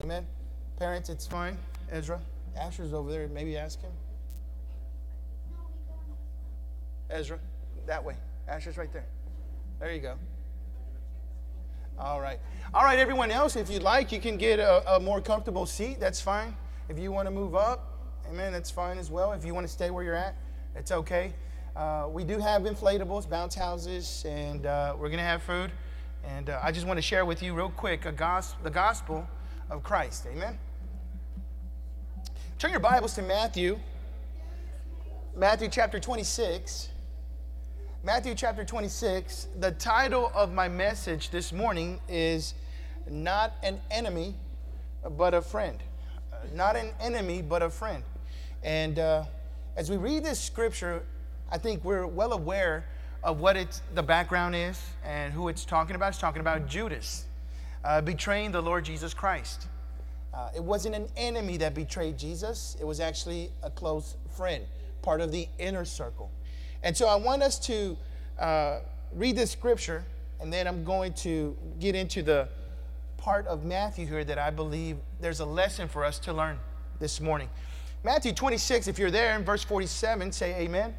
Amen. Parents, it's fine. Ezra, Asher's over there. Maybe ask him. Ezra, that way. Asher's right there. There you go. All right. All right, everyone else, if you'd like, you can get a more comfortable seat. That's fine. If you want to move up, amen, that's fine as well. If you want to stay where you're at, it's okay. We do have inflatables, bounce houses, and we're going to have food. And I just want to share with you real quick the gospel of Christ. Amen. Turn your Bibles to Matthew chapter 26. Matthew chapter 26. The title of my message this morning is Not an Enemy, but a Friend. Not an enemy, but a friend. And as we read this scripture, I think we're well aware of what the background is and who it's talking about. It's talking about Judas betraying the Lord Jesus Christ. It wasn't an enemy that betrayed Jesus. It was actually a close friend, part of the inner circle. And so I want us to read this scripture, and then I'm going to get into the part of Matthew here that I believe there's a lesson for us to learn this morning. Matthew 26, if you're there, in verse 47, say amen.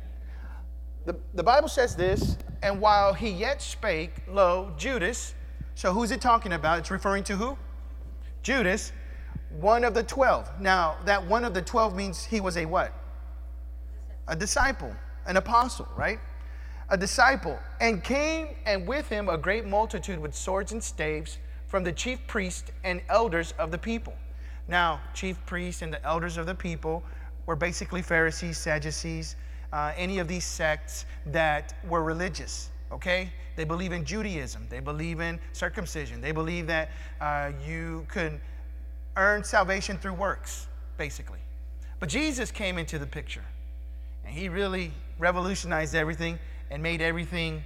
The Bible says this, and while he yet spake, lo, Judas, so who's it talking about? It's referring to who? Judas, one of the 12. Now, that one of the 12 means he was a what? A disciple, an apostle, right? A disciple. And came, and with him a great multitude with swords and staves from the chief priests and elders of the people. Now, chief priests and the elders of the people were basically Pharisees, Sadducees, any of these sects that were religious, okay? They believe in Judaism. They believe in circumcision. They believe that you could earn salvation through works, basically. But Jesus came into the picture, and he really revolutionized everything and made everything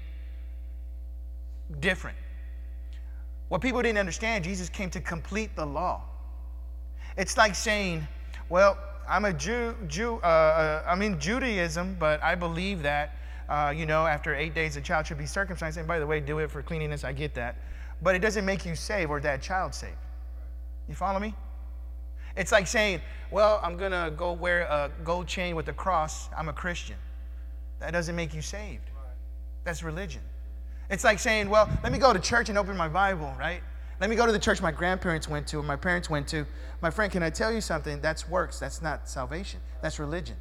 different. What people didn't understand, Jesus came to complete the law. It's like saying, well, I'm a I'm in Judaism, but I believe that, after 8 days a child should be circumcised. And by the way, do it for cleanliness, I get that. But it doesn't make you saved or that child saved. You follow me? It's like saying, well, I'm going to go wear a gold chain with a cross. I'm a Christian. That doesn't make you saved. That's religion. It's like saying, well, let me go to church and open my Bible, right? Let me go to the church my grandparents went to or my parents went to. My friend, can I tell you something? That's works. That's not salvation. That's religion.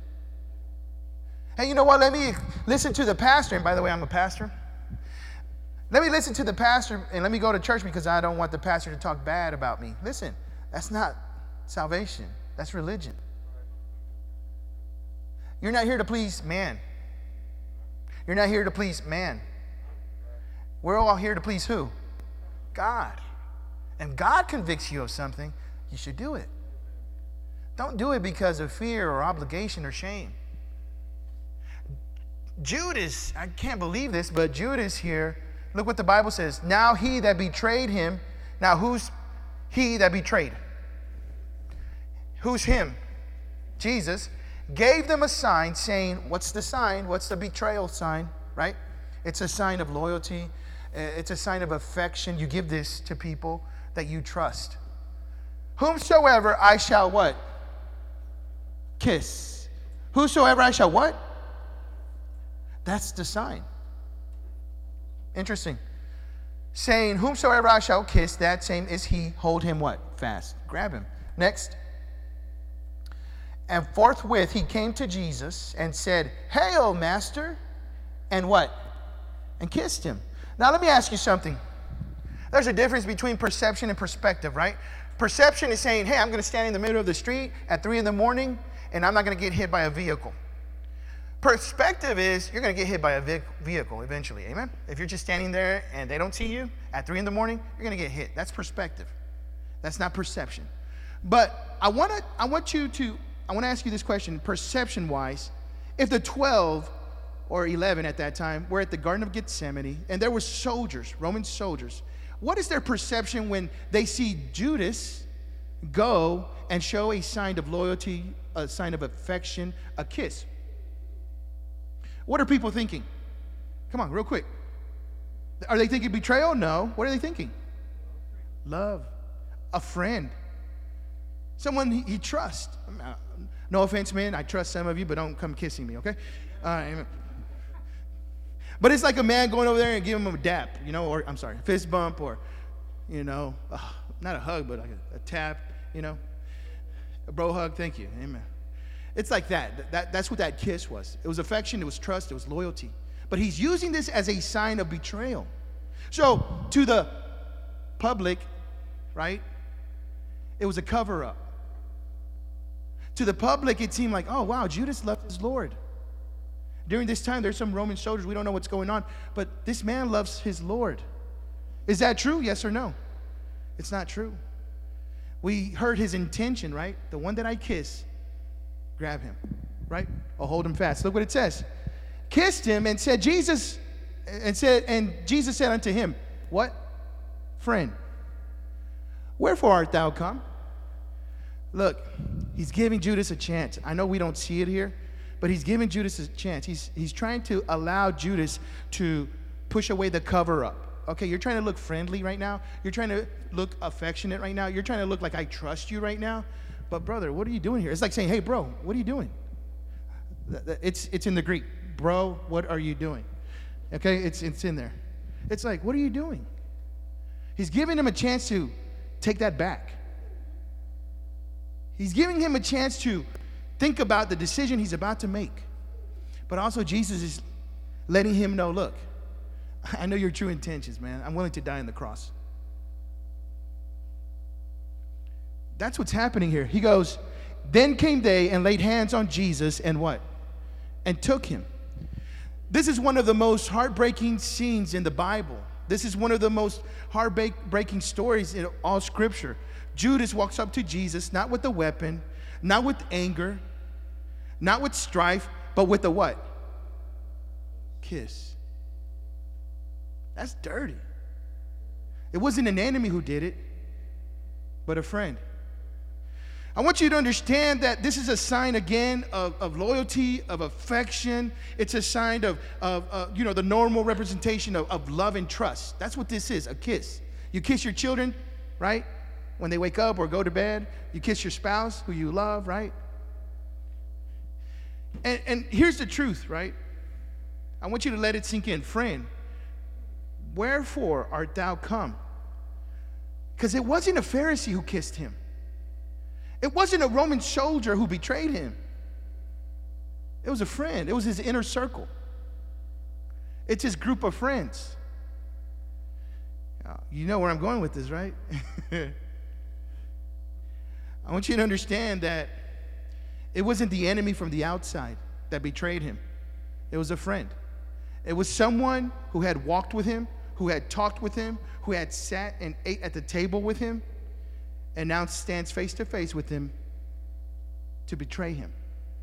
Hey, you know what? Let me listen to the pastor. And by the way, I'm a pastor. Let me listen to the pastor and let me go to church because I don't want the pastor to talk bad about me. Listen, that's not salvation. That's religion. You're not here to please man. You're not here to please man. We're all here to please who? God. And God convicts you of something, you should do it. Don't do it because of fear or obligation or shame. Judas, I can't believe this, but Judas here, look what the Bible says. Now he that betrayed him, now who's he that betrayed? Who's him? Jesus gave them a sign saying, what's the sign? What's the betrayal sign, right? It's a sign of loyalty. It's a sign of affection. You give this to people that you trust. Whomsoever I shall what? Kiss. Whosoever I shall what? That's the sign. Interesting. Saying, whomsoever I shall kiss, that same is he. Hold him what? Fast. Grab him. Next. And forthwith he came to Jesus and said, Hail, Master. And what? And kissed him. Now let me ask you something. There's a difference between perception and perspective, right? Perception is saying, hey, I'm going to stand in the middle of the street at 3 a.m. and I'm not going to get hit by a vehicle. Perspective is you're going to get hit by a vehicle eventually, amen? If you're just standing there and they don't see you at 3 a.m, you're going to get hit. That's perspective. That's not perception. But I want to ask you this question, perception-wise. If the 12 or 11 at that time were at the Garden of Gethsemane and there were soldiers, Roman soldiers, what is their perception when they see Judas go and show a sign of loyalty, a sign of affection, a kiss? What are people thinking? Come on, real quick. Are they thinking betrayal? No. What are they thinking? Love. A friend. Someone he trusts. No offense, man. I trust some of you, but don't come kissing me, okay? Amen. But it's like a man going over there and giving him a dap, or I'm sorry, fist bump, or, not a hug, but like a tap, a bro hug. Thank you. Amen. It's like that. That's what that kiss was. It was affection. It was trust. It was loyalty. But he's using this as a sign of betrayal. So to the public, right, it was a cover-up. To the public, it seemed like, oh, wow, Judas loved his Lord. During this time, there's some Roman soldiers. We don't know what's going on. But this man loves his Lord. Is that true? Yes or no? It's not true. We heard his intention, right? The one that I kiss, grab him, right? Or hold him fast. Look what it says. Kissed him and said, Jesus said unto him, what? Friend, wherefore art thou come? Look, he's giving Judas a chance. I know we don't see it here, but he's giving Judas a chance. He's trying to allow Judas to push away the cover-up. Okay, you're trying to look friendly right now. You're trying to look affectionate right now. You're trying to look like I trust you right now. But brother, what are you doing here? It's like saying, hey, bro, what are you doing? It's in the Greek. Bro, what are you doing? Okay, it's in there. It's like, what are you doing? He's giving him a chance to take that back. He's giving him a chance to think about the decision he's about to make. But also Jesus is letting him know, look, I know your true intentions, man. I'm willing to die on the cross. That's what's happening here. He goes, then came they and laid hands on Jesus and what? And took him. This is one of the most heartbreaking scenes in the Bible. This is one of the most heartbreaking stories in all Scripture. Judas walks up to Jesus, not with a weapon, not with anger, not with strife, but with a what? Kiss. That's dirty. It wasn't an enemy who did it, but a friend. I want you to understand that this is a sign again of loyalty, of affection. It's a sign of the normal representation of love and trust. That's what this is, a kiss. You kiss your children, right? When they wake up or go to bed. You kiss your spouse who you love, right? And here's the truth, right? I want you to let it sink in. Friend, wherefore art thou come? Because it wasn't a Pharisee who kissed him. It wasn't a Roman soldier who betrayed him. It was a friend. It was his inner circle. It's his group of friends. You know where I'm going with this, right? I want you to understand that it wasn't the enemy from the outside that betrayed him. It was a friend. It was someone who had walked with him, who had talked with him, who had sat and ate at the table with him, and now stands face to face with him to betray him.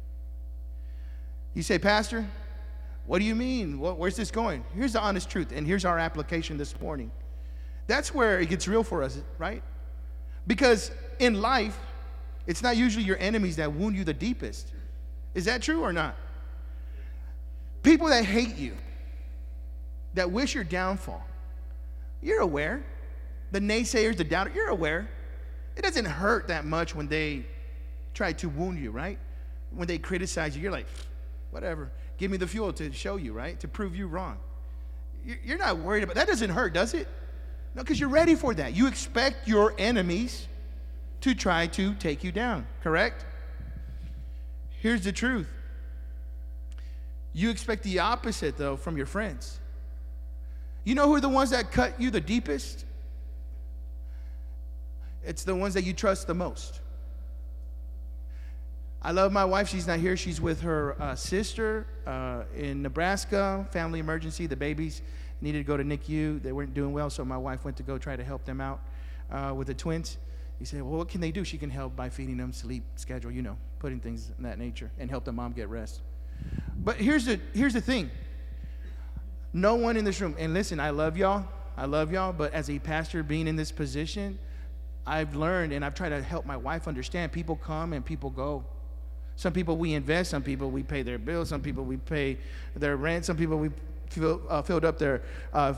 You say, Pastor, what do you mean? Where's this going? Here's the honest truth, and here's our application this morning. That's where it gets real for us, right? Because in life, it's not usually your enemies that wound you the deepest. Is that true or not? People that hate you, that wish your downfall, you're aware. The naysayers, the doubters, you're aware. It doesn't hurt that much when they try to wound you, right? When they criticize you, you're like, whatever. Give me the fuel to show you, right? To prove you wrong. You're not worried about that. Doesn't hurt, does it? No, because you're ready for that. You expect your enemies to try to take you down, correct? Here's the truth. You expect the opposite, though, from your friends. You know who are the ones that cut you the deepest? It's the ones that you trust the most. I love my wife. She's not here. She's with her sister in Nebraska. Family emergency. The babies needed to go to NICU. They weren't doing well, so my wife went to go try to help them out with the twins. He said, well, what can they do? She can help by feeding them, sleep, schedule, putting things in that nature, and help the mom get rest. But here's the thing. No one in this room, and listen, I love y'all, but as a pastor being in this position, I've learned and I've tried to help my wife understand people come and people go. Some people we invest, some people we pay their bills, some people we pay their rent, some people we filled up their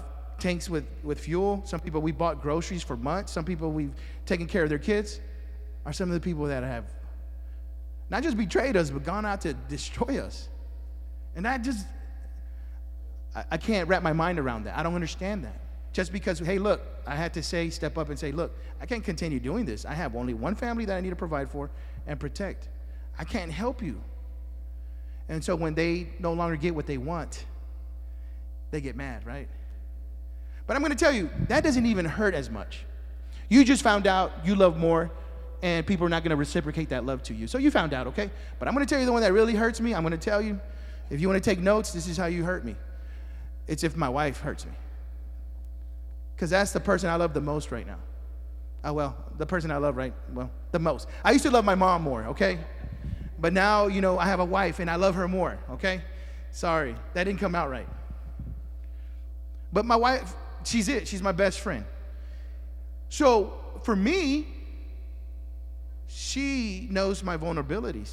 tanks with fuel, some people we bought groceries for months, some people we've taken care of their kids. are some of the people that have not just betrayed us, but gone out to destroy us. And that just, I can't wrap my mind around that. I don't understand that. Just because, hey, look, I had to step up and say, look, I can't continue doing this. I have only one family that I need to provide for and protect. I can't help you. And so when they no longer get what they want, they get mad, right? But I'm going to tell you, that doesn't even hurt as much. You just found out you love more, and people are not going to reciprocate that love to you. So you found out, okay? But I'm going to tell you the one that really hurts me. I'm going to tell you, if you want to take notes, this is how you hurt me. It's if my wife hurts me. Because that's the person I love the most right now. Oh, well, the person I love the most. I used to love my mom more, okay? But now, I have a wife, and I love her more, okay? Sorry, that didn't come out right. But my wife, she's it. She's my best friend. So for me, she knows my vulnerabilities.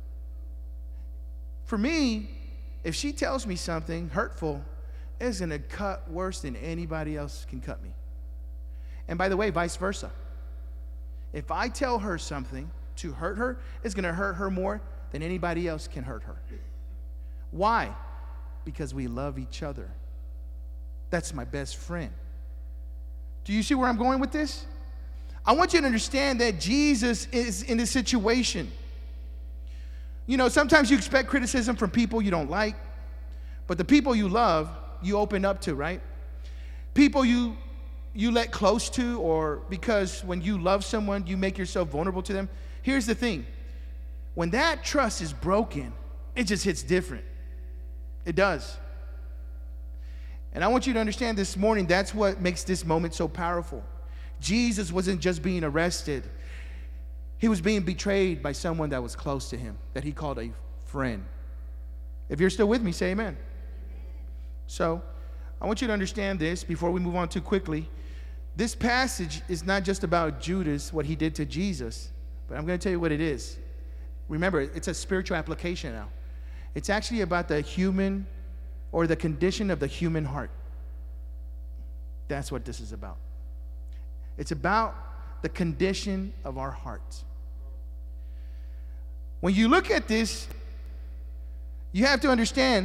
For me, if she tells me something hurtful, it's going to cut worse than anybody else can cut me. And by the way, vice versa. If I tell her something to hurt her, it's going to hurt her more than anybody else can hurt her. Why? Because we love each other. That's my best friend. Do you see where I'm going with this? I want you to understand that Jesus is in this situation. Sometimes you expect criticism from people you don't like, but the people you love, you open up to, right? People you let close to, or because when you love someone, you make yourself vulnerable to them. Here's the thing. When that trust is broken, it just hits different. It does. And I want you to understand this morning, that's what makes this moment so powerful. Jesus wasn't just being arrested. He was being betrayed by someone that was close to him, that he called a friend. If you're still with me, say amen. So, I want you to understand this before we move on too quickly. This passage is not just about Judas, what he did to Jesus, but I'm going to tell you what it is. Remember, it's a spiritual application now. It's actually about the human or the condition of the human heart. That's what this is about. It's about the condition of our hearts. When you look at this, you have to understand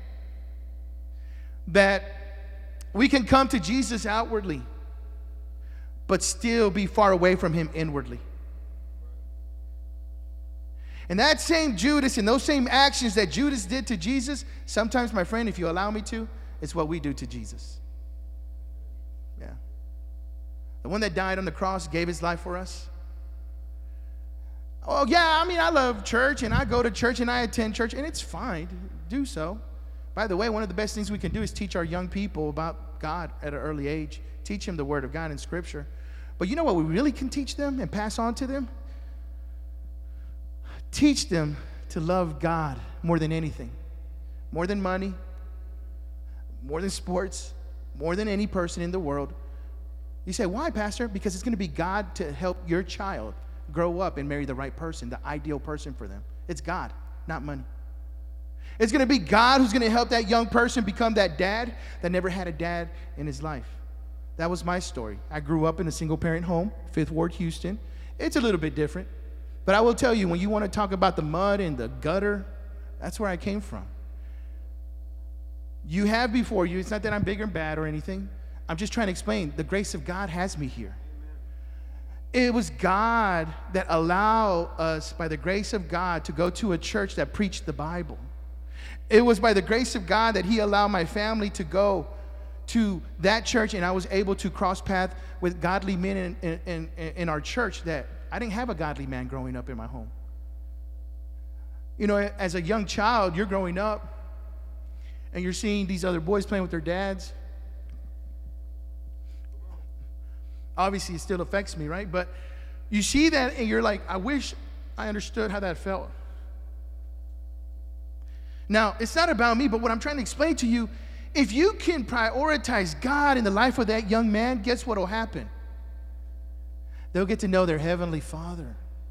that we can come to Jesus outwardly, but still be far away from him inwardly. And that same Judas and those same actions that Judas did to Jesus, sometimes, my friend, if you allow me to, it's what we do to Jesus. Yeah. The one that died on the cross, gave his life for us. Oh, yeah, I love church, and I go to church, and I attend church, and it's fine to do so. By the way, one of the best things we can do is teach our young people about God at an early age. Teach them the Word of God in Scripture. But you know what we really can teach them and pass on to them? Teach them to love God more than anything. More than money, more than sports, more than any person in the world. You say, why, Pastor? Because it's going to be God to help your child grow up and marry the right person, the ideal person for them. It's God, not money. It's going to be God who's going to help that young person become that dad that never had a dad in his life. That was my story. I grew up in a single-parent home, 5th Ward, Houston. It's a little bit different. But I will tell you, when you want to talk about the mud and the gutter, that's where I came from. You have before you, it's not that I'm big or bad or anything. I'm just trying to explain, the grace of God has me here. It was God that allowed us, by the grace of God, to go to a church that preached the Bible. It was by the grace of God that he allowed my family to go to that church, and I was able to cross paths with godly men in our church that I didn't have a godly man growing up in my home. As a young child, you're growing up, and you're seeing these other boys playing with their dads. Obviously, it still affects me, right? But you see that, and you're like, I wish I understood how that felt. Now, it's not about me, but what I'm trying to explain to you, if you can prioritize God in the life of that young man, guess what will happen? They'll get to know their Heavenly Father.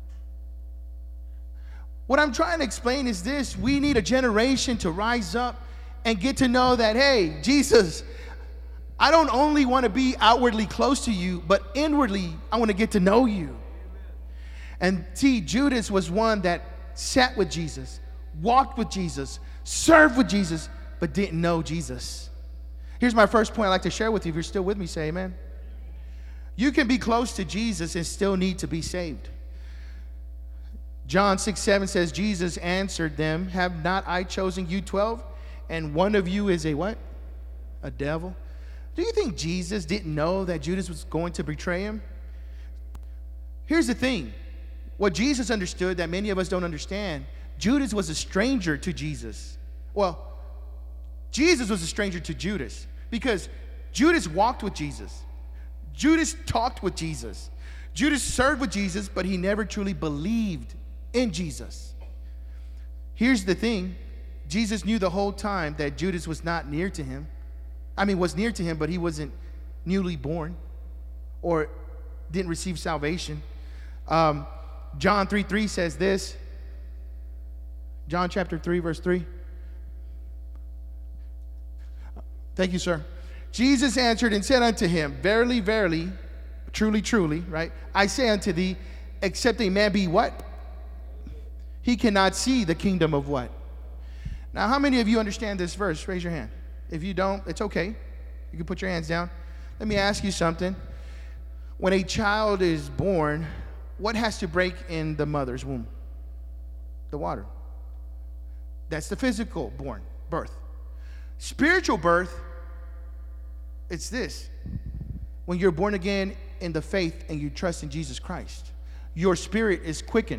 What I'm trying to explain is this: we need a generation to rise up and get to know that, hey, Jesus, I don't only want to be outwardly close to you, but inwardly, I want to get to know you. And see, Judas was one that sat with Jesus, walked with Jesus, served with Jesus, but didn't know Jesus. Here's my first point I'd like to share with you. If you're still with me, say amen. You can be close to Jesus and still need to be saved. John 6:7 says, Jesus answered them, have not I chosen you 12? And one of you is a what? A devil. Do you think Jesus didn't know that Judas was going to betray him? Here's the thing. What Jesus understood that many of us don't understand, Judas was a stranger to Jesus. Well, Jesus was a stranger to Judas because Judas walked with Jesus. Judas talked with Jesus. Judas served with Jesus, but he never truly believed in Jesus. Here's the thing. Jesus knew the whole time that Judas was not near to him. Was near to him, but he wasn't newly born or didn't receive salvation. John 3:3 says this. John chapter 3, verse 3. Thank you, sir. Jesus answered and said unto him, verily, verily, truly, truly, right? I say unto thee, except a man be what? He cannot see the kingdom of what? Now, how many of you understand this verse? Raise your hand. If you don't, it's okay. You can put your hands down. Let me ask you something. When a child is born, what has to break in the mother's womb? The water. That's the physical birth. Spiritual birth, it's this. When you're born again in the faith and you trust in Jesus Christ, your spirit is quickened.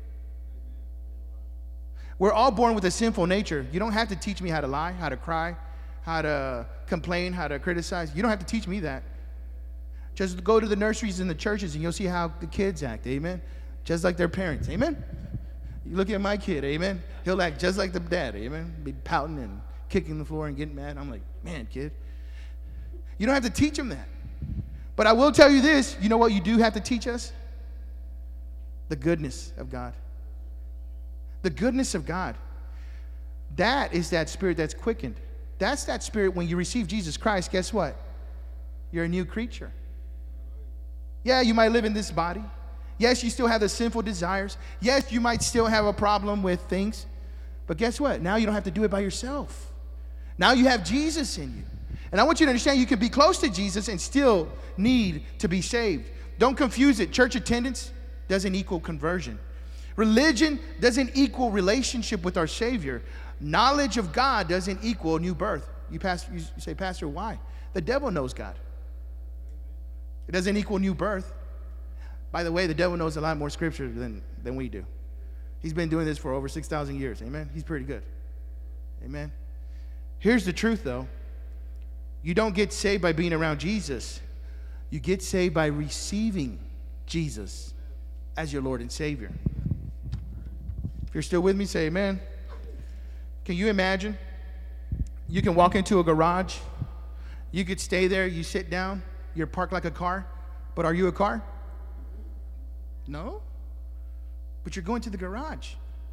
We're all born with a sinful nature. You don't have to teach me how to lie, how to cry, how to complain, how to criticize. You don't have to teach me that. Just go to the nurseries and the churches and you'll see how the kids act, amen? Just like their parents, amen? You look at my kid, amen? He'll act just like the dad, amen? Be pouting and kicking the floor and getting mad. I'm like, man, kid. You don't have to teach him that. But I will tell you this, you know what you do have to teach us? The goodness of God. The goodness of God. That is that spirit that's quickened. That's that spirit when you receive Jesus Christ, guess what? You're a new creature. Yeah, you might live in this body. Yes, you still have the sinful desires. Yes, you might still have a problem with things. But guess what? Now you don't have to do it by yourself. Now you have Jesus in you. And I want you to understand you can be close to Jesus and still need to be saved. Don't confuse it. Church attendance doesn't equal conversion. Religion doesn't equal relationship with our Savior. Knowledge of God doesn't equal new birth. You say, Pastor, why? The devil knows God. It doesn't equal new birth. By the way, the devil knows a lot more scripture than we do. He's been doing this for over 6,000 years. Amen? He's pretty good. Amen? Here's the truth, though. You don't get saved by being around Jesus. You get saved by receiving Jesus as your Lord and Savior. If you're still with me, say amen. Can you imagine? You can walk into a garage. You could stay there. You sit down. You're parked like a car. But are you a car? No. But you're going to the garage.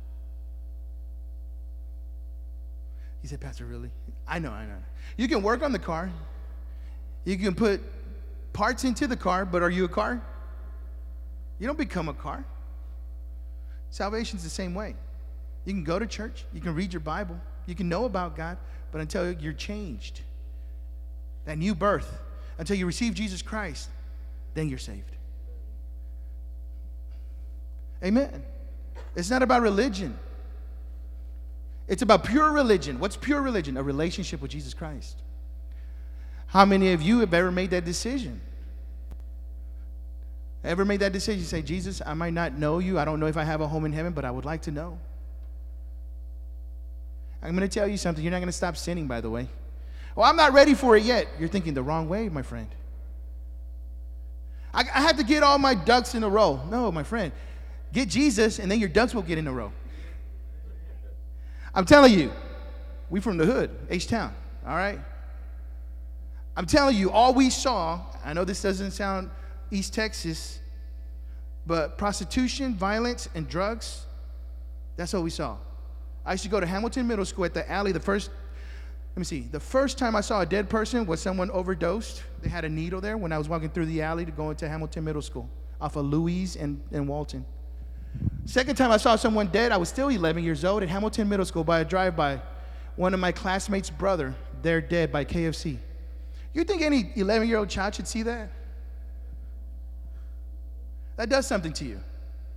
He said, Pastor, really? I know. You can work on the car. You can put parts into the car, but are you a car? You don't become a car. Salvation's the same way. You can go to church. You can read your Bible. You can know about God, but until you're changed, that new birth, until you receive Jesus Christ, then you're saved. Amen. It's not about religion. It's about pure religion. What's pure religion? A relationship with Jesus Christ. How many of you have ever made that decision? Ever made that decision? You say, Jesus, I might not know you. I don't know if I have a home in heaven, but I would like to know. I'm going to tell you something. You're not going to stop sinning, by the way. Well, I'm not ready for it yet. You're thinking the wrong way, my friend. I have to get all my ducks in a row. No, my friend. Get Jesus, and then your ducks will get in a row. I'm telling you, we from the hood, H-Town, all right? I'm telling you, all we saw, I know this doesn't sound East Texas, but prostitution, violence, and drugs, that's what we saw. I used to go to Hamilton Middle School at the alley. The first time I saw a dead person was someone overdosed. They had a needle there when I was walking through the alley to go into Hamilton Middle School off of Louise and Walton. Second time I saw someone dead, I was still 11 years old at Hamilton Middle School by a drive-by. One of my classmates' brother, they're dead by KFC. You think any 11-year-old child should see that? That does something to you.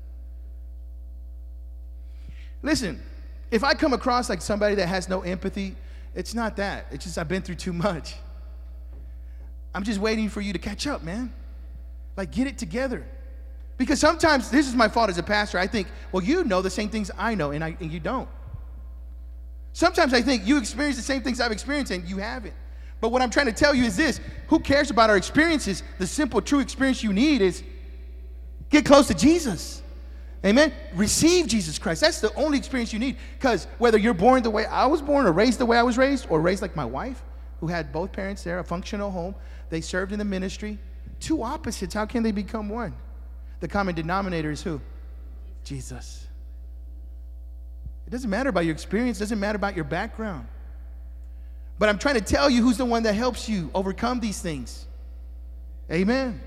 Listen, if I come across like somebody that has no empathy, it's not that. It's just I've been through too much. I'm just waiting for you to catch up, man. Like, get it together. Because sometimes, this is my fault as a pastor, I think, well, you know the same things I know, and you don't. Sometimes I think you experience the same things I've experienced, and you haven't. But what I'm trying to tell you is this: who cares about our experiences? The simple, true experience you need is get close to Jesus. Amen? Receive Jesus Christ. That's the only experience you need. Because whether you're born the way I was born, or raised the way I was raised, or raised like my wife, who had both parents there, a functional home, they served in the ministry, two opposites, how can they become one? The common denominator is who? Jesus. It doesn't matter about your experience. It doesn't matter about your background. But I'm trying to tell you who's the one that helps you overcome these things. Amen.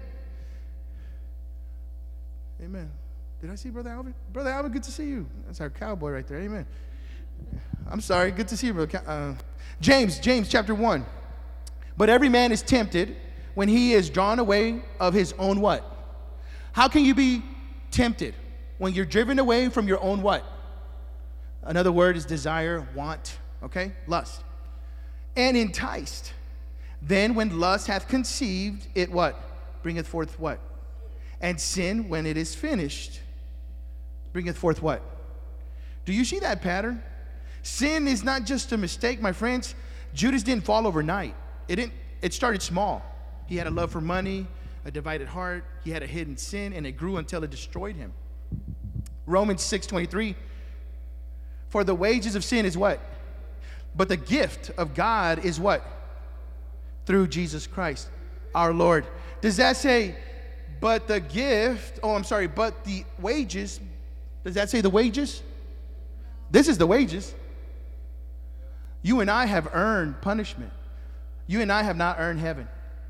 Amen. Did I see Brother Alvin? Brother Alvin, good to see you. That's our cowboy right there. Amen. I'm sorry. Good to see you, Brother. James chapter 1. But every man is tempted when he is drawn away of his own what? How can you be tempted when you're driven away from your own what? Another word is desire, want, okay? Lust. And enticed. Then when lust hath conceived, it what? Bringeth forth what? And sin, when it is finished, bringeth forth what? Do you see that pattern? Sin is not just a mistake, my friends. Judas didn't fall overnight. It started small. He had a love for money, a divided heart. He had a hidden sin, and it grew until it destroyed him. Romans 6:23. For the wages of sin is what? But the gift of God is what? Through Jesus Christ, our Lord. Does that say, but the gift, but the wages, does that say the wages? This is the wages. You and I have earned punishment. You and I have not earned heaven.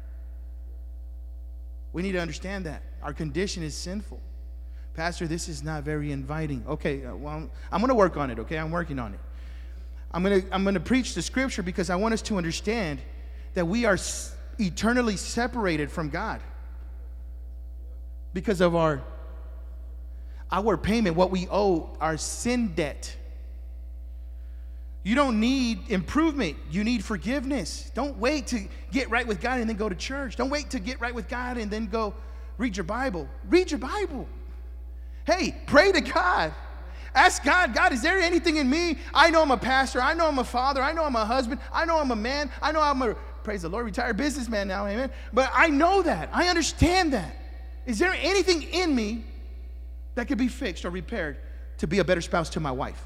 We need to understand that. Our condition is sinful. Pastor, this is not very inviting. Okay, well, I'm going to work on it, okay? I'm working on it. I'm going to preach the scripture because I want us to understand that we are eternally separated from God because of our payment, what we owe, our sin debt. You don't need improvement. You need forgiveness. Don't wait to get right with God and then go to church. Don't wait to get right with God and then go read your Bible. Read your Bible. Hey, pray to God. Ask God, God, is there anything in me? I know I'm a pastor. I know I'm a father. I know I'm a husband. I know I'm a man. I know I'm a, praise the Lord, retired businessman now, amen. But I know that. I understand that. Is there anything in me that could be fixed or repaired to be a better spouse to my wife?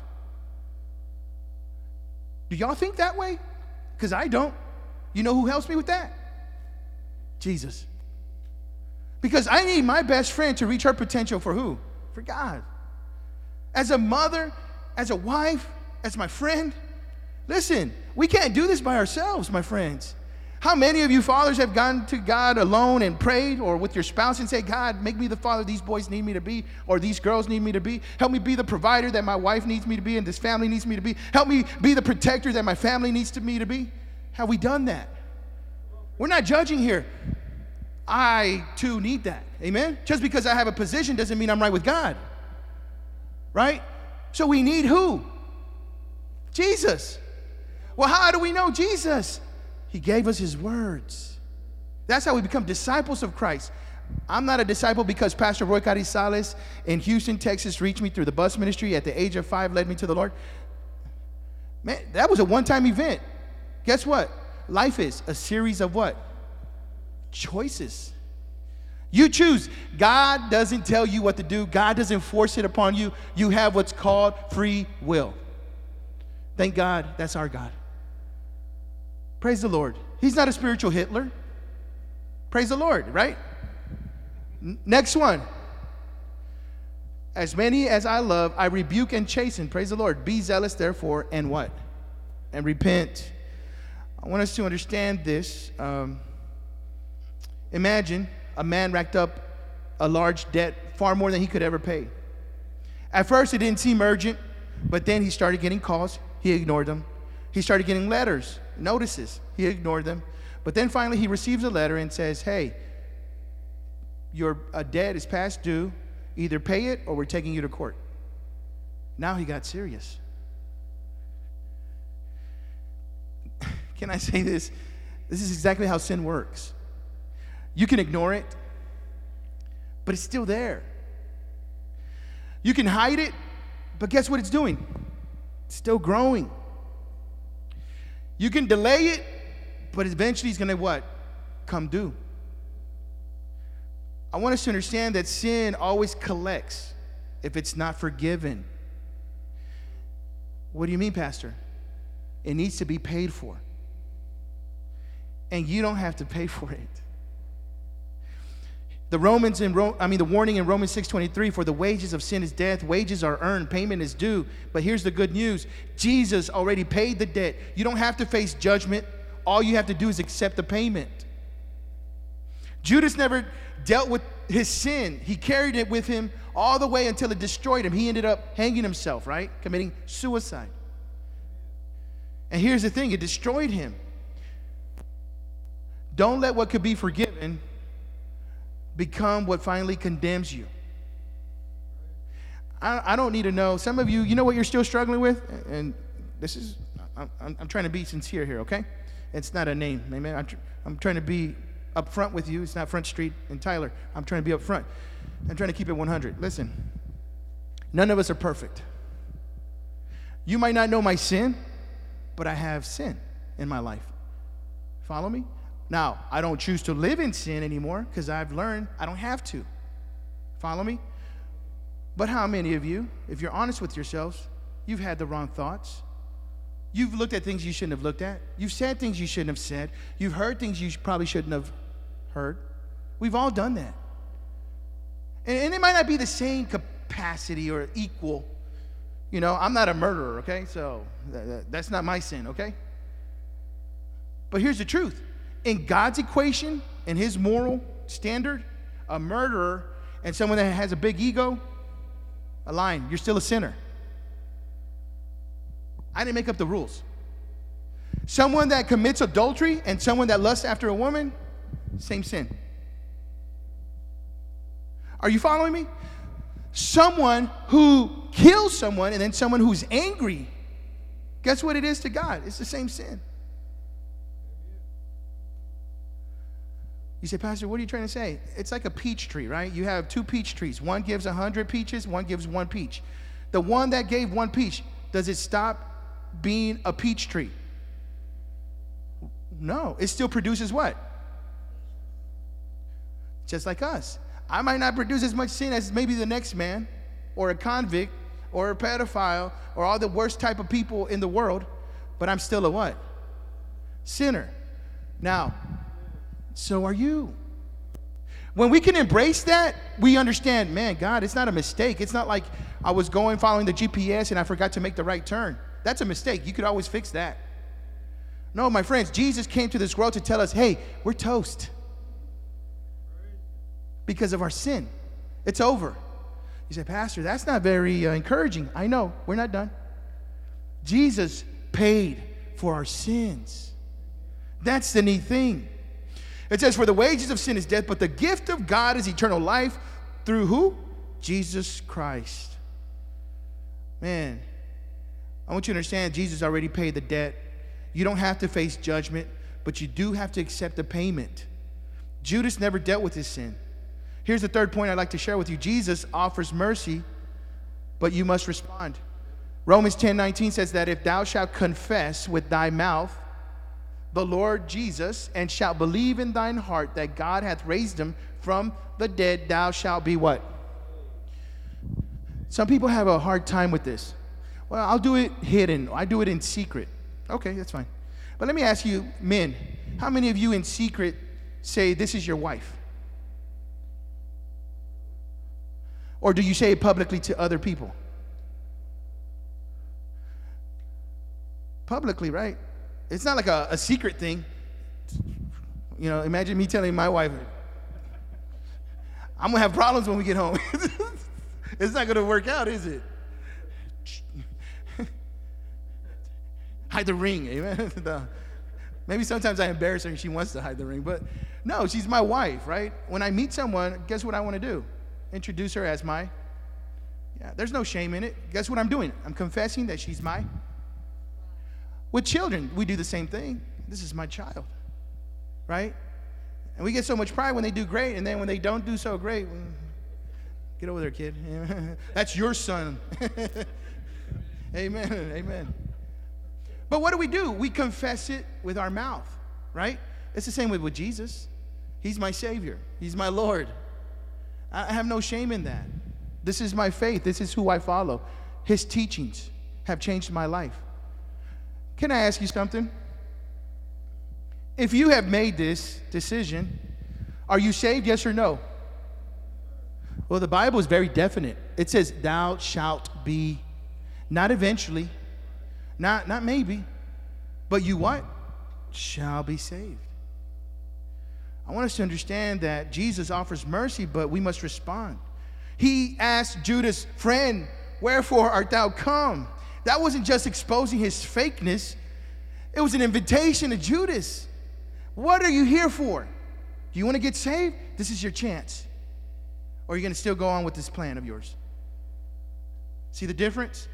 Do y'all think that way? Because I don't. You know who helps me with that? Jesus. Because I need my best friend to reach her potential for who? For God. As a mother, as a wife, as my friend. Listen, we can't do this by ourselves, my friends. How many of you fathers have gone to God alone and prayed, or with your spouse, and say, God, make me the father these boys need me to be, or these girls need me to be. Help me be the provider that my wife needs me to be and this family needs me to be. Help me be the protector that my family needs me to be. Have we done that? We're not judging here. I, too, need that. Amen? Just because I have a position doesn't mean I'm right with God. Right? So we need who? Jesus. Well, how do we know Jesus? He gave us his words. That's how we become disciples of Christ. I'm not a disciple because Pastor Roy Carizales in Houston, Texas reached me through the bus ministry at the age of 5, led me to the Lord. Man, that was a one-time event. Guess what? Life is a series of what? Choices. You choose. God doesn't tell you what to do. God doesn't force it upon you. You have what's called free will. Thank God, that's our God. Praise the Lord. He's not a spiritual Hitler. Praise the Lord, right? Next one. As many as I love, I rebuke and chasten. Praise the Lord. Be zealous, therefore, and what? And repent. I want us to understand this. Imagine a man racked up a large debt, far more than he could ever pay. At first, it didn't seem urgent, but then he started getting calls. He ignored them. He started getting letters, notices. He ignored them. But then finally, he receives a letter and says, hey, your debt is past due. Either pay it or we're taking you to court. Now he got serious. Can I say this? This is exactly how sin works. You can ignore it, but it's still there. You can hide it, but guess what it's doing? It's still growing. You can delay it, but eventually it's going to what? Come due. I want us to understand that sin always collects if it's not forgiven. What do you mean, Pastor? It needs to be paid for. And you don't have to pay for it. The warning in Romans 6:23, for the wages of sin is death, wages are earned, payment is due. But here's the good news. Jesus already paid the debt. You don't have to face judgment. All you have to do is accept the payment. Judas never dealt with his sin. He carried it with him all the way until it destroyed him. He ended up hanging himself, right? Committing suicide. And here's the thing, it destroyed him. Don't let what could be forgiven become what finally condemns you. I don't need to know. Some of you, you know what you're still struggling with? And this is, I'm trying to be sincere here, okay? It's not a name, amen? I'm trying to be up front with you. It's not Front Street in Tyler. I'm trying to be up front. I'm trying to keep it 100. Listen, none of us are perfect. You might not know my sin, but I have sin in my life. Follow me? Now, I don't choose to live in sin anymore because I've learned I don't have to. Follow me? But how many of you, if you're honest with yourselves, you've had the wrong thoughts? You've looked at things you shouldn't have looked at. You've said things you shouldn't have said. You've heard things you probably shouldn't have heard. We've all done that. And it might not be the same capacity or equal. You know, I'm not a murderer, okay? So that's not my sin, okay? But here's the truth. In God's equation, in his moral standard, a murderer and someone that has a big ego, a line, you're still a sinner. I didn't make up the rules. Someone that commits adultery and someone that lusts after a woman, same sin. Are you following me? Someone who kills someone and then someone who's angry, guess what it is to God? It's the same sin. You say, Pastor, what are you trying to say? It's like a peach tree, right? You have two peach trees. One gives 100 peaches, one gives 1 peach. The one that gave 1 peach, does it stop being a peach tree? No, it still produces what? Just like us. I might not produce as much sin as maybe the next man or a convict or a pedophile or all the worst type of people in the world, but I'm still a what? Sinner. Now, so are you. When we can embrace that, we understand, man, God, it's not a mistake. It's not like I was going following the GPS and I forgot to make the right turn. That's a mistake. You could always fix that. No, my friends, Jesus came to this world to tell us, hey, we're toast because of our sin. It's over. You say, Pastor, that's not very encouraging. I know, we're not done. Jesus paid for our sins. That's the neat thing. It says, for the wages of sin is death, but the gift of God is eternal life through who? Jesus Christ. Man, I want you to understand Jesus already paid the debt. You don't have to face judgment, but you do have to accept the payment. Judas never dealt with his sin. Here's the third point I'd like to share with you. Jesus offers mercy, but you must respond. Romans 10:19 says that if thou shalt confess with thy mouth the Lord Jesus, and shalt believe in thine heart that God hath raised him from the dead, thou shalt be what? Some people have a hard time with this. Well, I'll do it hidden. I do it in secret. Okay, that's fine. But let me ask you, men, how many of you in secret say this is your wife? Or do you say it publicly to other people? Publicly, right? It's not like a secret thing. You know, imagine me telling my wife, I'm going to have problems when we get home. It's not going to work out, is it? Hide the ring, amen? No. Maybe sometimes I embarrass her and she wants to hide the ring, but no, she's my wife, right? When I meet someone, guess what I want to do? Introduce her as my, there's no shame in it. Guess what I'm doing? I'm confessing that she's my. With children, we do the same thing. This is my child, right? And we get so much pride when they do great, and then when they don't do so great, get over there, kid. That's your son. Amen, amen. But what do? We confess it with our mouth, right? It's the same with Jesus. He's my Savior. He's my Lord. I have no shame in that. This is my faith. This is who I follow. His teachings have changed my life. Can I ask you something? If you have made this decision, are you saved, yes or no? Well, the Bible is very definite. It says, thou shalt be, not eventually, not maybe, but you what? Shall be saved. I want us to understand that Jesus offers mercy, but we must respond. He asked Judas, friend, wherefore art thou come? That wasn't just exposing his fakeness. It was an invitation to Judas. What are you here for? Do you want to get saved? This is your chance. Or are you going to still go on with this plan of yours? See the difference?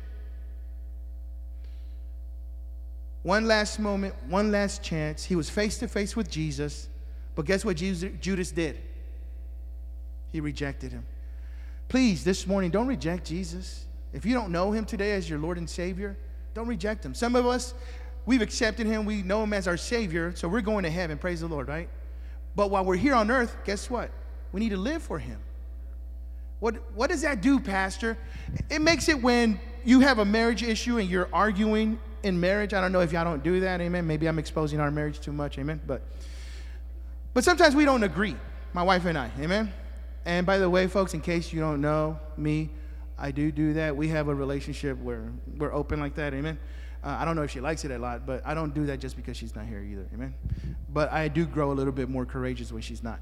One last moment, one last chance. He was face to face with Jesus, but guess what Judas did? He rejected him. Please, this morning, don't reject Jesus. If you don't know him today as your Lord and Savior, don't reject him. Some of us, we've accepted him. We know him as our Savior, so we're going to heaven. Praise the Lord, right? But while we're here on earth, guess what? We need to live for him. What does that do, Pastor? It makes it when you have a marriage issue and you're arguing in marriage. I don't know if y'all don't do that, amen. Maybe I'm exposing our marriage too much, amen. But sometimes we don't agree, my wife and I, amen. And by the way, folks, in case you don't know me, I do that. We have a relationship where we're open like that, amen. I don't know if she likes it a lot, but I don't do that just because she's not here either, amen. But I do grow a little bit more courageous when she's not.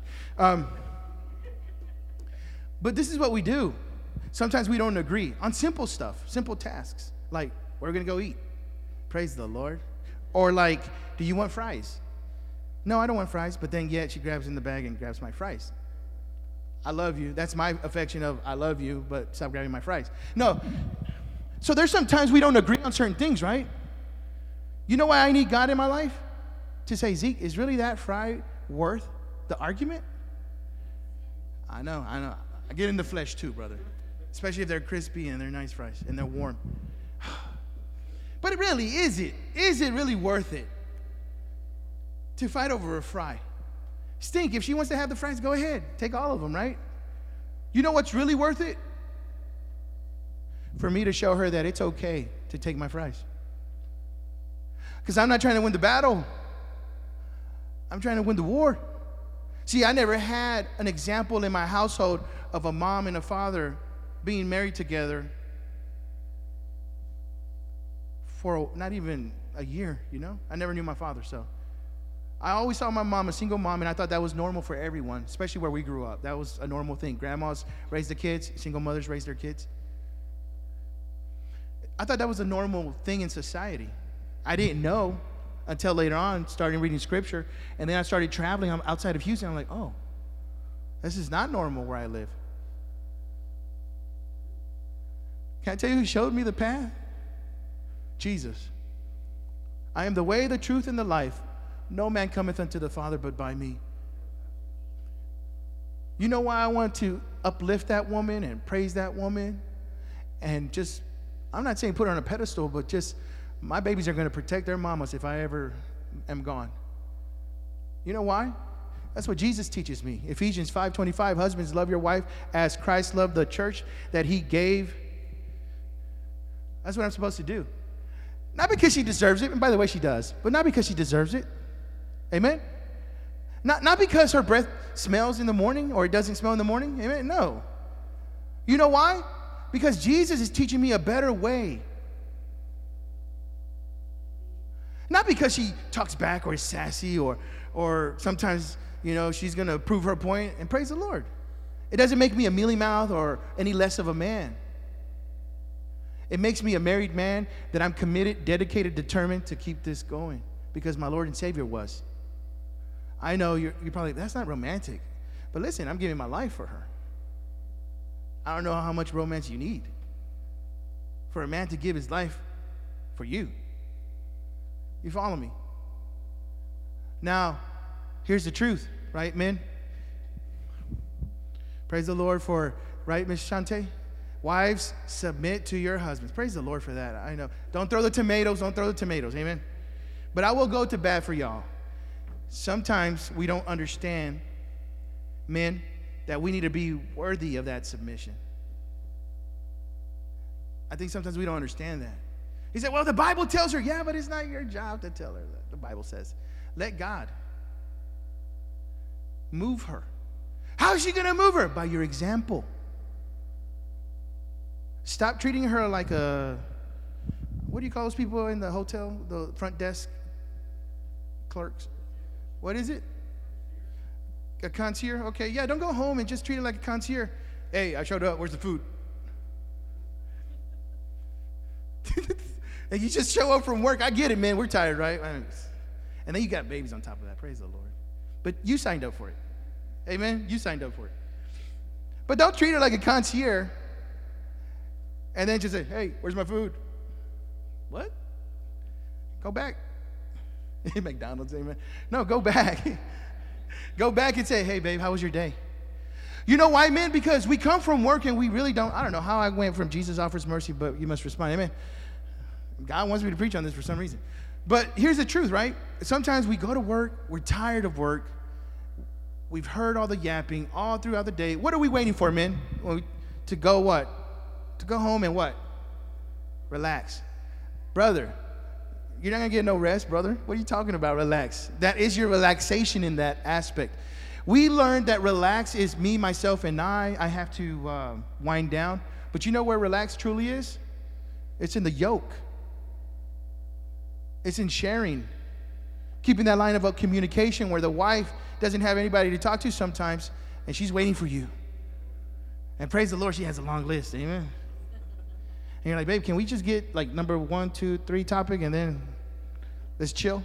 But this is what we do. Sometimes we don't agree on simple stuff, simple tasks, like we're going to go eat. Praise the Lord. Or like, do you want fries? No, I don't want fries. But then yet she grabs in the bag and grabs my fries. I love you. That's my affection of I love you, but stop grabbing my fries. No. So there's sometimes we don't agree on certain things, right? You know why I need God in my life? To say, Zeke, is really that fry worth the argument? I know. I get in the flesh too, brother. Especially if they're crispy and they're nice fries and they're warm. But it really, is it really worth it to fight over a fry? Stink, if she wants to have the fries, go ahead. Take all of them, right? You know what's really worth it? For me to show her that it's okay to take my fries. Because I'm not trying to win the battle. I'm trying to win the war. See, I never had an example in my household of a mom and a father being married together for not even a year, you know? I never knew my father, so. I always saw my mom a single mom, and I thought that was normal for everyone, especially where we grew up. That was a normal thing. Grandmas raised the kids, single mothers raised their kids. I thought that was a normal thing in society. I didn't know until later on, starting reading scripture, and then I started traveling outside of Houston. I'm like, oh, this is not normal where I live. Can I tell you who showed me the path? Jesus. I am the way, the truth, and the life. No man cometh unto the Father but by me. You know why I want to uplift that woman and praise that woman? And just, I'm not saying put her on a pedestal, but just, my babies are going to protect their mamas if I ever am gone. You know why? That's what Jesus teaches me. Ephesians 5:25, husbands, love your wife as Christ loved the church that he gave. That's what I'm supposed to do. Not because she deserves it, and by the way, she does, but not because she deserves it. Amen? Not because her breath smells in the morning or it doesn't smell in the morning. Amen? No. You know why? Because Jesus is teaching me a better way. Not because she talks back or is sassy or sometimes, you know, she's going to prove her point, and praise the Lord. It doesn't make me a mealy mouth or any less of a man. It makes me a married man that I'm committed, dedicated, determined to keep this going because my Lord and Savior was. I know you're probably, that's not romantic. But listen, I'm giving my life for her. I don't know how much romance you need for a man to give his life for you. You follow me? Now, here's the truth, right, men? Praise the Lord for, right, Miss Shante? Wives, submit to your husbands. Praise the Lord for that. I know. Don't throw the tomatoes. Don't throw the tomatoes. Amen? But I will go to bat for y'all. Sometimes we don't understand, men, that we need to be worthy of that submission. I think sometimes we don't understand that. He said, well, the Bible tells her. Yeah, but it's not your job to tell her that. The Bible says, let God move her. How is she going to move her? By your example. Stop treating her like a, what do you call those people in the hotel? The front desk clerks. What is it? A concierge? Okay, yeah, don't go home and just treat her like a concierge. Hey, I showed up. Where's the food? And you just show up from work. I get it, man. We're tired, right? And then you got babies on top of that. Praise the Lord. But you signed up for it. Amen? You signed up for it. But don't treat her like a concierge and then just say, hey, where's my food? What? Go back. McDonald's, amen. No, go back. Go back and say, hey, babe, how was your day? You know why, men? Because we come from work and we really don't, I don't know how I went from Jesus offers mercy, but you must respond. Amen. God wants me to preach on this for some reason. But here's the truth, right? Sometimes we go to work, we're tired of work. We've heard all the yapping all throughout the day. What are we waiting for, men? To go what? To go home and what? Relax. Brother, you're not going to get no rest, brother. What are you talking about, relax? That is your relaxation in that aspect. We learned that relax is me, myself, and I. I have to wind down. But you know where relax truly is? It's in the yoke. It's in sharing. Keeping that line of communication where the wife doesn't have anybody to talk to sometimes, and she's waiting for you. And praise the Lord, she has a long list. Amen. And you're like, babe, can we just get like number 1, 2, 3 topic, and then let's chill?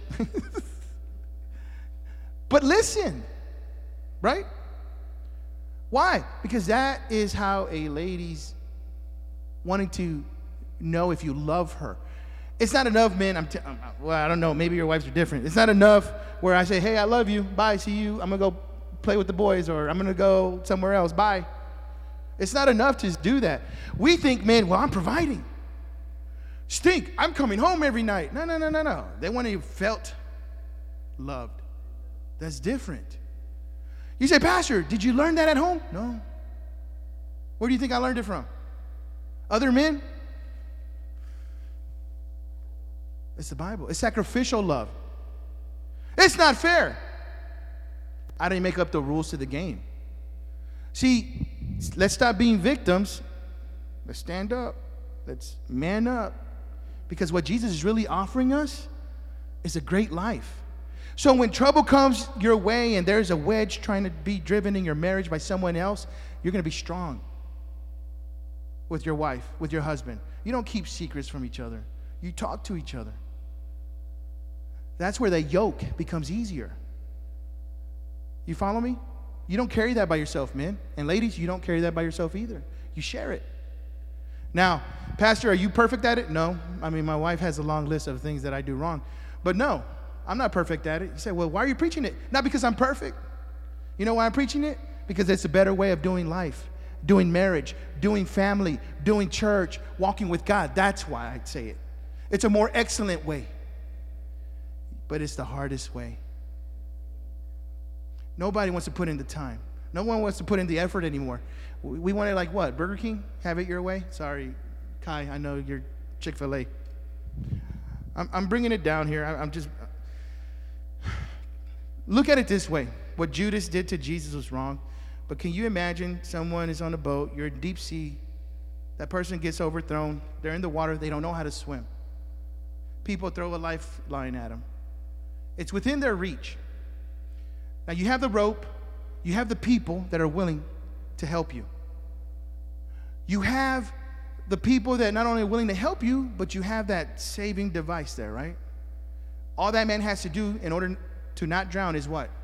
But listen, right? Why? Because that is how a lady's wanting to know if you love her. It's not enough, man. Well, I don't know. Maybe your wives are different. It's not enough where I say, hey, I love you. Bye. See you. I'm going to go play with the boys, or I'm going to go somewhere else. Bye. It's not enough to do that. We think, man, well, I'm providing. Stink, I'm coming home every night. No. They want to be felt loved. That's different. You say, Pastor, did you learn that at home? No. Where do you think I learned it from? Other men? It's the Bible. It's sacrificial love. It's not fair. I didn't make up the rules to the game. See, let's stop being victims. Let's stand up. Let's man up. Because what Jesus is really offering us is a great life. So when trouble comes your way and there's a wedge trying to be driven in your marriage by someone else, you're going to be strong with your wife, with your husband. You don't keep secrets from each other. You talk to each other. That's where the yoke becomes easier. You follow me? You don't carry that by yourself, men. And ladies, you don't carry that by yourself either. You share it. Now, Pastor, are you perfect at it? No. I mean, my wife has a long list of things that I do wrong. But no, I'm not perfect at it. You say, well, why are you preaching it? Not because I'm perfect. You know why I'm preaching it? Because it's a better way of doing life, doing marriage, doing family, doing church, walking with God. That's why I say it. It's a more excellent way. But it's the hardest way. Nobody wants to put in the time. No one wants to put in the effort anymore. We want it like what? Burger King? Have it your way? Sorry, Kai, I know you're Chick-fil-A. I'm bringing it down here. I'm just... Look at it this way. What Judas did to Jesus was wrong. But can you imagine someone is on a boat, you're in deep sea, that person gets overthrown, they're in the water, they don't know how to swim. People throw a lifeline at them. It's within their reach. Now you have the rope, you have the people that are willing to help you. You have the people that not only are willing to help you, but you have that saving device there, right? All that man has to do in order to not drown is what?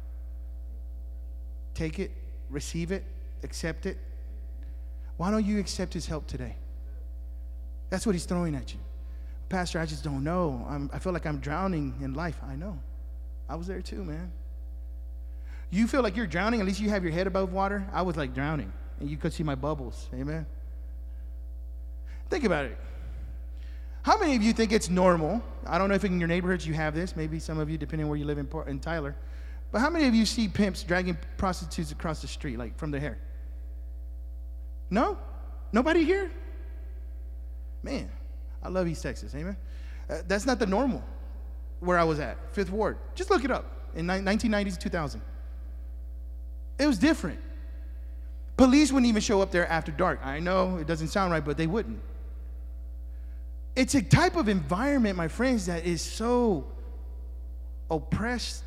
Take it, receive it, accept it. Why don't you accept his help today? That's what he's throwing at you. Pastor, I just don't know. I feel like I'm drowning in life. I know. I was there too, man. You feel like you're drowning, at least you have your head above water. I was like drowning, and you could see my bubbles. Amen? Think about it. How many of you think it's normal? I don't know if in your neighborhoods you have this. Maybe some of you, depending on where you live in Tyler. But how many of you see pimps dragging prostitutes across the street, like from their hair? No? Nobody here? Man, I love East Texas. Amen? That's not the normal where I was at, Fifth Ward. Just look it up. In 1990s, 2000. It was different. Police wouldn't even show up there after dark. I know it doesn't sound right, but they wouldn't. It's a type of environment, my friends, that is so oppressed.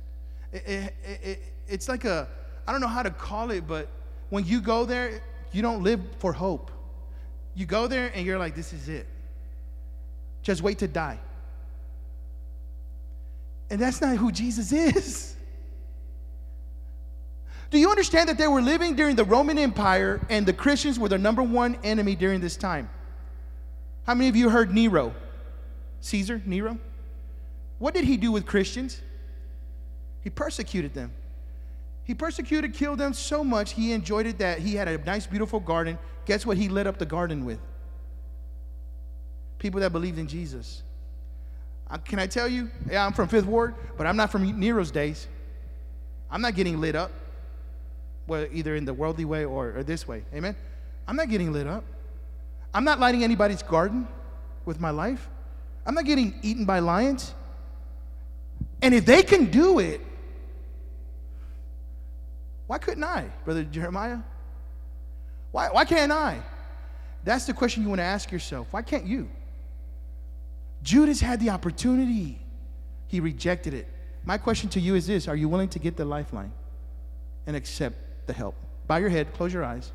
It's like I don't know how to call it, but when you go there, you don't live for hope. You go there and you're like, this is it. Just wait to die. And that's not who Jesus is. Do you understand that they were living during the Roman Empire and the Christians were the number one enemy during this time? How many of you heard Nero? Caesar, Nero? What did he do with Christians? He persecuted them. He persecuted, killed them so much, he enjoyed it that he had a nice, beautiful garden. Guess what he lit up the garden with? People that believed in Jesus. Can I tell you? Yeah, I'm from Fifth Ward, but I'm not from Nero's days. I'm not getting lit up, well, either in the worldly way or this way. Amen? I'm not getting lit up. I'm not lighting anybody's garden with my life. I'm not getting eaten by lions. And if they can do it, why couldn't I, Brother Jeremiah? Why can't I? That's the question you want to ask yourself. Why can't you? Judas had the opportunity. He rejected it. My question to you is this: are you willing to get the lifeline and accept the help? Bow your head, close your eyes.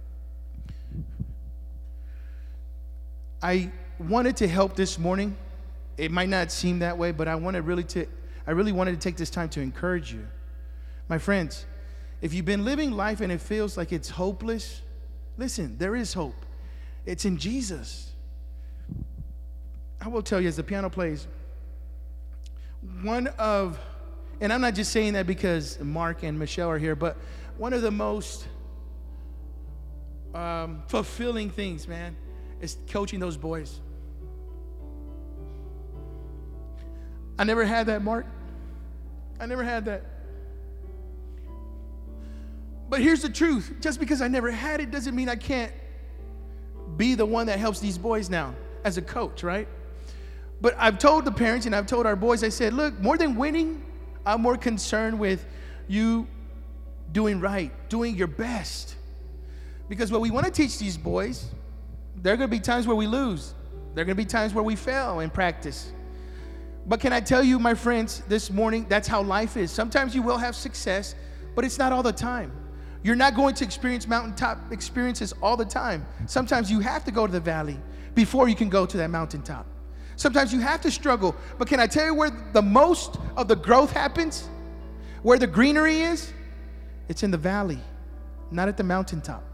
I wanted to help this morning. It might not seem that way, but I really wanted to take this time to encourage you. My friends, if you've been living life and it feels like it's hopeless, listen, there is hope. It's in Jesus. I will tell you, as the piano plays, and I'm not just saying that because Mark and Michelle are here, but one of the most fulfilling things, man, is coaching those boys. I never had that, Mark. I never had that. But here's the truth. Just because I never had it doesn't mean I can't be the one that helps these boys now as a coach, right? But I've told the parents and I've told our boys, I said, look, more than winning, I'm more concerned with you doing right, doing your best. Because what we want to teach these boys, there are going to be times where we lose. There are going to be times where we fail in practice. But can I tell you, my friends, this morning, that's how life is. Sometimes you will have success, but it's not all the time. You're not going to experience mountaintop experiences all the time. Sometimes you have to go to the valley before you can go to that mountaintop. Sometimes you have to struggle. But can I tell you where the most of the growth happens? Where the greenery is? It's in the valley, not at the mountaintop.